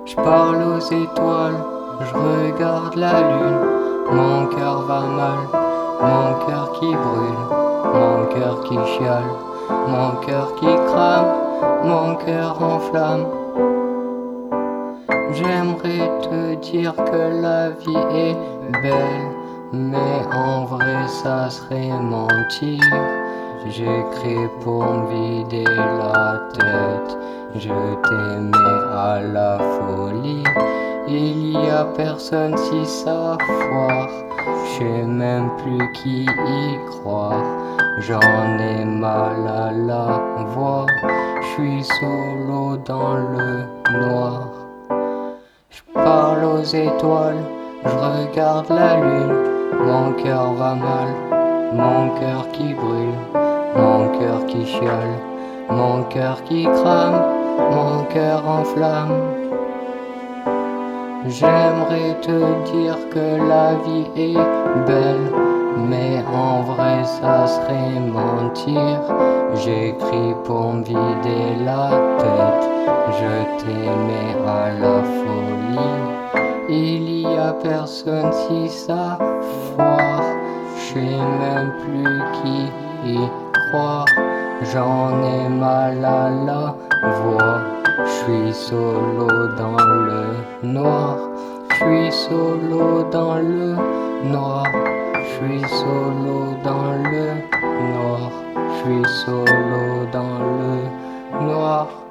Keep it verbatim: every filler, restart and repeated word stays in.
Je parle aux étoiles, je regarde la lune. Mon cœur va mal, mon cœur qui brûle, mon cœur qui chiale, mon cœur qui crame, mon cœur en flamme. J'aimerais te dire que la vie est belle, mais en vrai ça serait mentir. J'écris pour me vider la tête, je t'aimais à la folie. Il y a personne si ça foire, je sais même plus qui y croire. J'en ai mal à la voix, je suis solo dans le noir. Je parle aux étoiles, je regarde la lune. Mon cœur va mal, mon cœur qui brûle, mon cœur qui chiale, mon cœur qui crame, mon cœur en flamme. J'aimerais te dire que la vie est belle, mais en vrai ça serait mentir. J'écris pour me vider la tête, je t'aimais à la folie. Il y a personne si ça foire, je sais même plus qui y croire. J'en ai mal à la voix, je suis solo dans le noir. Je suis solo dans le noir. Je suis solo dans le noir. Je suis solo dans le noir.